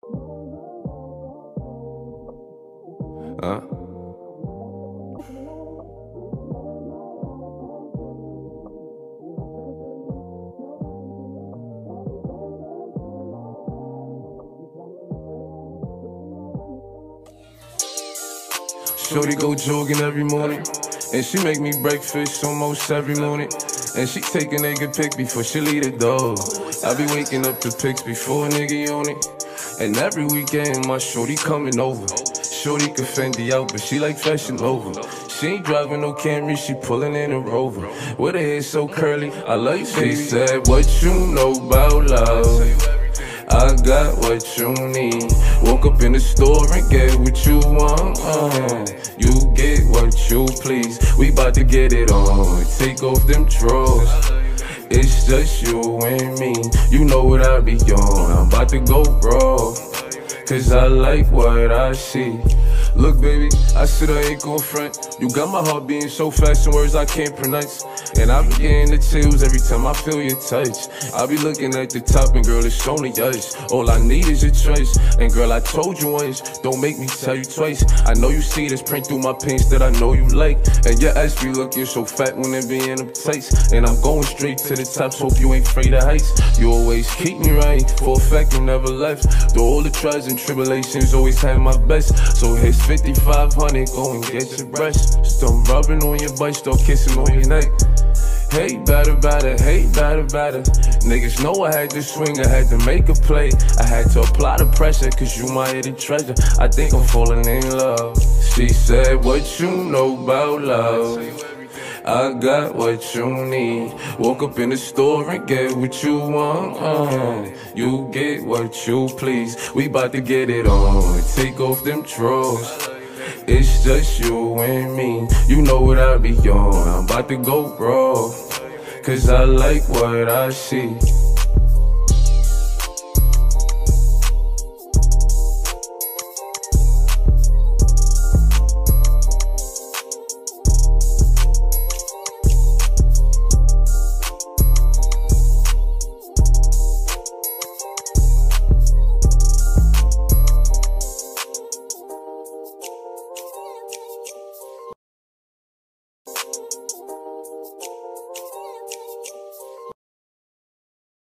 Huh? Shorty go jogging every morning, and she make me breakfast almost every morning. And she take a nigga pic before she leave the door. I be waking up to pics before a nigga on it. And every weekend my shorty coming over. Shorty can Fendi out, but she like Fashion Nova. She ain't driving no Camry, she pulling in a Rover. With her hair so curly, I love you, baby. She said, what you know about love? I got what you need. Woke up in the store and get what you want. You get what you please. We bout to get it on. Take off them drawers. It's just you and me. You know what I be on. I'm about to go raw, cause I like what I see. Look baby, I said I ain't gon' front. You got my heart beating so fast in words I can't pronounce. And I be getting the chills every time I feel your touch. I be looking at the top and girl, it's only us. All I need is your choice. And girl, I told you once, don't make me tell you twice. I know you see this print through my pants that I know you like. And your ass be looking so fat when it be in them tights. And I'm going straight to the top, so hope you ain't afraid of heights. You always keep me right, for a fact you never left. Through all the trials and tribulations, always had my best. So here's 5,500, go and get your breast. Start rubbing on your butt, start kissing on your neck. Hey, batter, hey, batter. Niggas know I had to swing, I had to make a play. I had to apply the pressure, cause you my hidden treasure. I think I'm falling in love. She said, what you know about love? I got what you need. Woke up in the store and get what you want. You get what you please. We bout to get it on. Take off them drawers. It's just you and me. You know what I be on. I'm about to go raw, cause I like what I see.